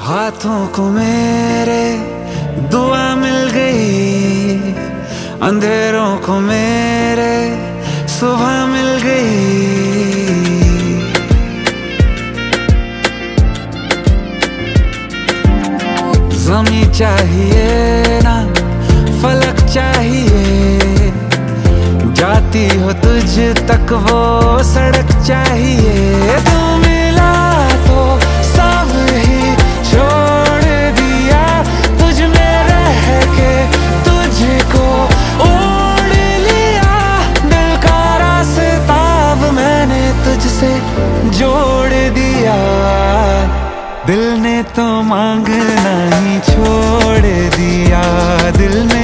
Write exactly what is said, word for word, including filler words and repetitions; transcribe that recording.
हाथों को मेरे दुआ मिल गई, अंधेरों को मेरे सुबह मिल गई। ज़मीं चाहिए ना फलक चाहिए, जाती हो तुझ तक वो सड़क चाहिए। तू मिला तो सब ही छोड़ दिया, तुझ में रह के तुझको ओढ़ लिया। दिल का रास्ता अब मैंने तुझसे जोड़ दिया, दिल ने तो मांगना ही छोड़ दिया। दिल ने